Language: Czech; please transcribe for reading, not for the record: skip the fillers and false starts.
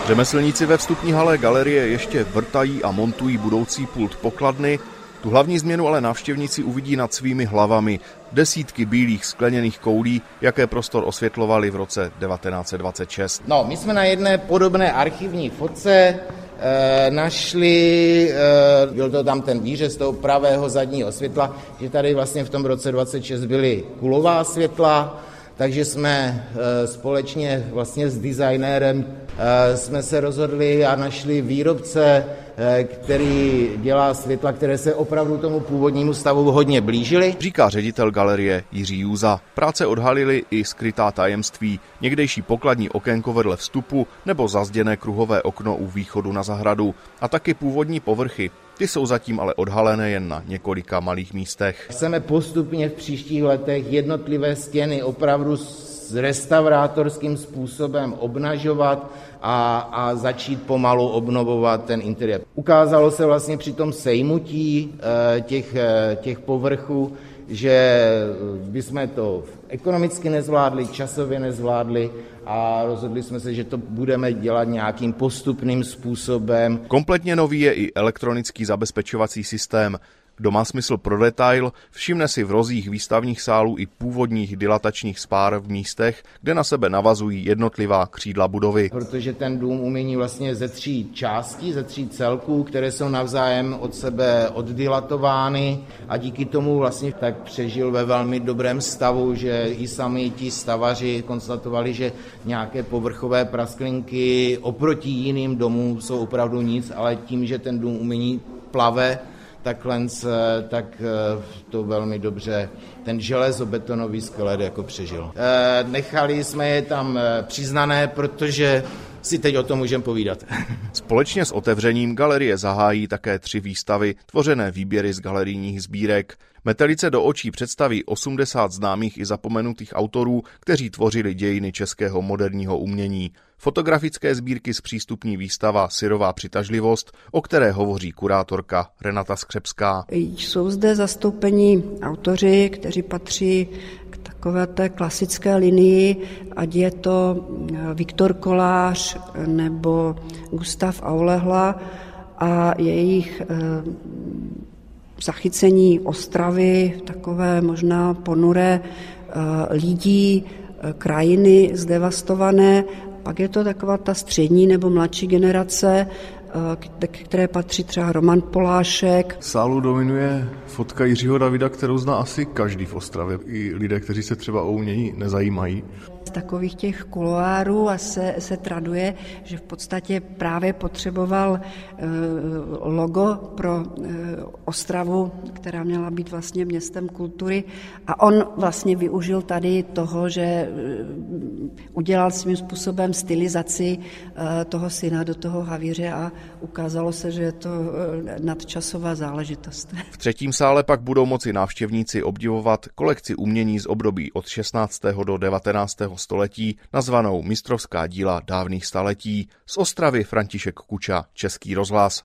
Řemeslníci ve vstupní hale galerie ještě vrtají a montují budoucí pult pokladny. Tu hlavní změnu ale návštěvníci uvidí nad svými hlavami. Desítky bílých skleněných koulí, jaké prostor osvětlovali v roce 1926. No, my jsme na jedné podobné archivní fotce našli, byl to tam ten výřez toho pravého zadního světla, že tady vlastně v tom roce 26 byly kulová světla, takže jsme společně vlastně s designérem jsme se rozhodli a našli výrobce, který dělá světla, které se opravdu tomu původnímu stavu hodně blížily. Říká ředitel galerie Jiří Jůza. Práce odhalily i skrytá tajemství, někdejší pokladní okénko vedle vstupu nebo zazděné kruhové okno u východu na zahradu a taky původní povrchy. Ty jsou zatím ale odhalené jen na několika malých místech. Chceme postupně v příštích letech jednotlivé stěny opravdu s restaurátorským způsobem obnažovat a začít pomalu obnovovat ten interiér. Ukázalo se vlastně při tom sejmutí těch povrchů, že bychom to ekonomicky nezvládli, časově nezvládli a rozhodli jsme se, že to budeme dělat nějakým postupným způsobem. Kompletně nový je i elektronický zabezpečovací systém. Kdo má smysl pro detail, všimne si v rozích výstavních sálů i původních dilatačních spár v místech, kde na sebe navazují jednotlivá křídla budovy. Protože ten dům umění vlastně ze 3 částí, ze 3 celků, které jsou navzájem od sebe oddilatovány a díky tomu vlastně tak přežil ve velmi dobrém stavu, že i sami ti stavaři konstatovali, že nějaké povrchové prasklinky oproti jiným domům jsou opravdu nic, ale tím, že ten dům umění plave, tak to velmi dobře ten železobetonový skelet jako přežil. Nechali jsme je tam přiznané, protože si teď o tom můžeme povídat. Společně s otevřením galerie zahájí také 3 výstavy, tvořené výběry z galerijních sbírek. Metelice do očí představí 80 známých i zapomenutých autorů, kteří tvořili dějiny českého moderního umění. Fotografické sbírky zpřístupní výstava Syrová přitažlivost, o které hovoří kurátorka Renata Skřepská. Jsou zde zastoupeni autoři, kteří patří k takové té klasické linii, ať je to Viktor Kolář nebo Gustav Aulehla a jejich zachycení Ostravy, takové možná ponuré lidí, krajiny zdevastované. Pak je to taková ta střední nebo mladší generace, které patří třeba Roman Polášek. Sálu dominuje fotka Jiřího Davida, kterou zná asi každý v Ostravě, i lidé, kteří se třeba o umění nezajímají. Z takových těch kuloárů a se traduje, že v podstatě právě potřeboval logo pro Ostravu, která měla být vlastně městem kultury a on vlastně využil tady toho, že udělal svým způsobem stylizaci toho syna do toho havíře a ukázalo se, že je to nadčasová záležitost. V 3. sále pak budou moci návštěvníci obdivovat kolekci umění z období od 16. do 19. století, nazvanou Mistrovská díla dávných staletí. Z Ostravy František Kuča, Český rozhlas.